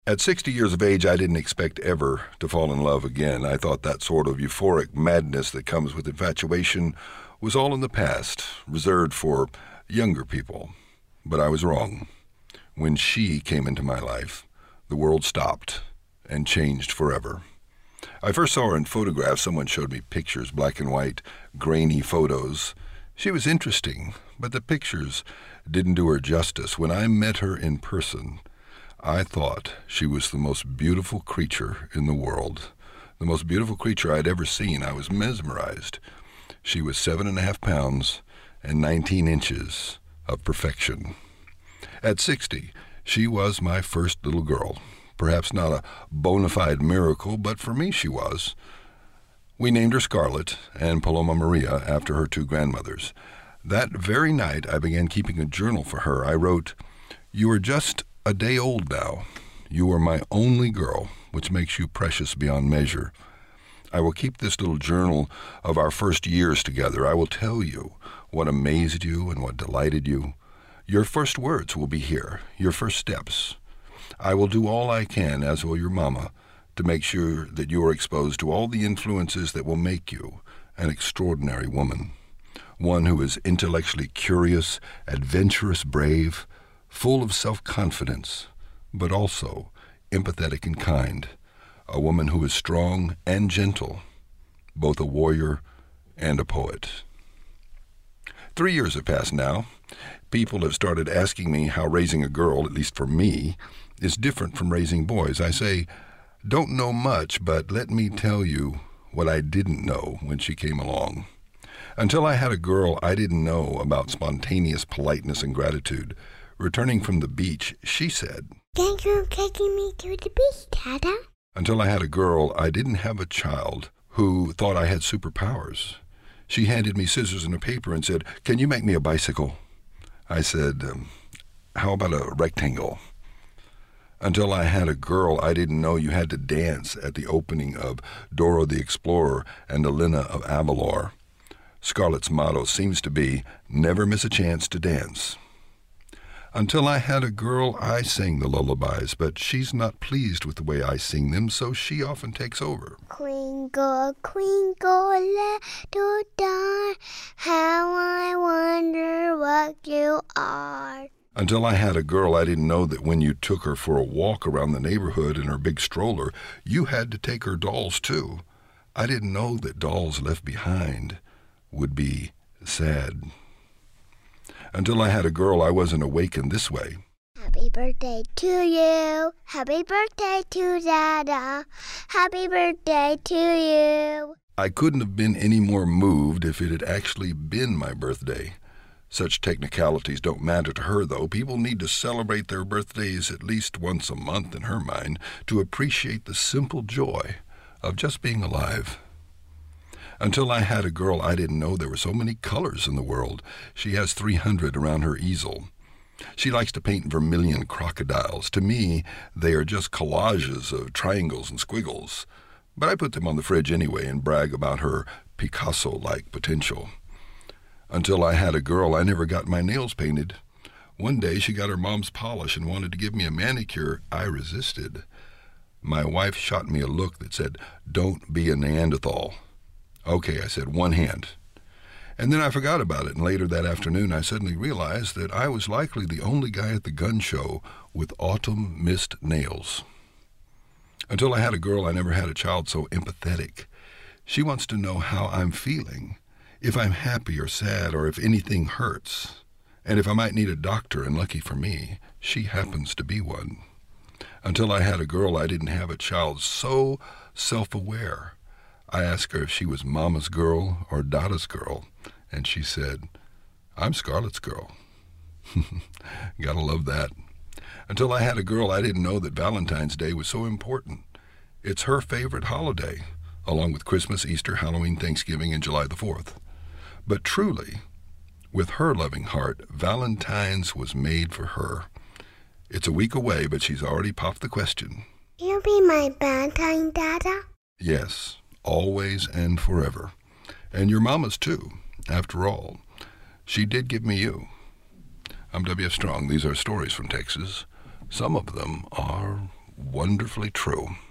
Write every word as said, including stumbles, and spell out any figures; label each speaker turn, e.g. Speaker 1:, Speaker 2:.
Speaker 1: At sixty years of age, I didn't expect ever to fall in love again. I thought that sort of euphoric madness that comes with infatuation was all in the past, reserved for younger people. But I was wrong. When she came into my life, the world stopped and changed forever. I first saw her in photographs. Someone showed me pictures, black and white, grainy photos. She was interesting, but the pictures didn't do her justice. When I met her in person, I thought she was the most beautiful creature in the world, the most beautiful creature I'd ever seen. I was mesmerized. She was seven and a half pounds and nineteen inches of perfection. At sixty, she was my first little girl. Perhaps not a bona fide miracle, but for me she was. We named her Scarlett and Paloma Maria after her two grandmothers. That very night, I began keeping a journal for her. I wrote, "You are just a day old now. You are my only girl, which makes you precious beyond measure. I will keep this little journal of our first years together. I will tell you what amazed you and what delighted you. Your first words will be here, your first steps. I will do all I can, as will your mama, to make sure that you are exposed to all the influences that will make you an extraordinary woman. One who is intellectually curious, adventurous, brave, full of self-confidence, but also empathetic and kind. A woman who is strong and gentle, both a warrior and a poet." Three years have passed now. People have started asking me how raising a girl, at least for me, is different from raising boys. I say, don't know much, but let me tell you what I didn't know when she came along. Until I had a girl, I didn't know about spontaneous politeness and gratitude. Returning from the beach, she said,
Speaker 2: "Thank you for taking me to the beach, Dada."
Speaker 1: Until I had a girl, I didn't have a child who thought I had superpowers. She handed me scissors and a paper and said, "Can you make me a bicycle?" I said, um, "How about a rectangle?" Until I had a girl, I didn't know you had to dance at the opening of Dora the Explorer and Elena of Avalor. Scarlett's motto seems to be, never miss a chance to dance. Until I had a girl, I sang the lullabies, but she's not pleased with the way I sing them, so she often takes over.
Speaker 2: Twinkle, twinkle, little star, how I wonder what you are.
Speaker 1: Until I had a girl, I didn't know that when you took her for a walk around the neighborhood in her big stroller, you had to take her dolls too. I didn't know that dolls left behind would be sad. Until I had a girl, I wasn't awakened this way.
Speaker 2: Happy birthday to you. Happy birthday to Dada. Happy birthday to you.
Speaker 1: I couldn't have been any more moved if it had actually been my birthday. Such technicalities don't matter to her, though. People need to celebrate their birthdays at least once a month, in her mind, to appreciate the simple joy of just being alive. Until I had a girl, I didn't know there were so many colors in the world. She has three hundred around her easel. She likes to paint vermilion crocodiles. To me, they are just collages of triangles and squiggles. But I put them on the fridge anyway and brag about her Picasso-like potential. Until I had a girl, I never got my nails painted. One day she got her mom's polish and wanted to give me a manicure. I resisted. My wife shot me a look that said, "Don't be a Neanderthal." "Okay," I said, "one hand." And then I forgot about it, and later that afternoon I suddenly realized that I was likely the only guy at the gun show with autumn mist nails. Until I had a girl, I never had a child so empathetic. She wants to know how I'm feeling, if I'm happy or sad, or if anything hurts, and if I might need a doctor, and lucky for me, she happens to be one. Until I had a girl, I didn't have a child so self-aware. I asked her if she was Mama's girl or Dada's girl, and she said, "I'm Scarlett's girl." Gotta love that. Until I had a girl, I didn't know that Valentine's Day was so important. It's her favorite holiday, along with Christmas, Easter, Halloween, Thanksgiving, and July the fourth. But truly, with her loving heart, Valentine's was made for her. It's a week away, but she's already popped the question.
Speaker 2: You'll be my Valentine, Dada?
Speaker 1: Yes. Always and forever. And your mama's too. After all, she did give me you. I'm W F Strong. These are stories from Texas. Some of them are wonderfully true.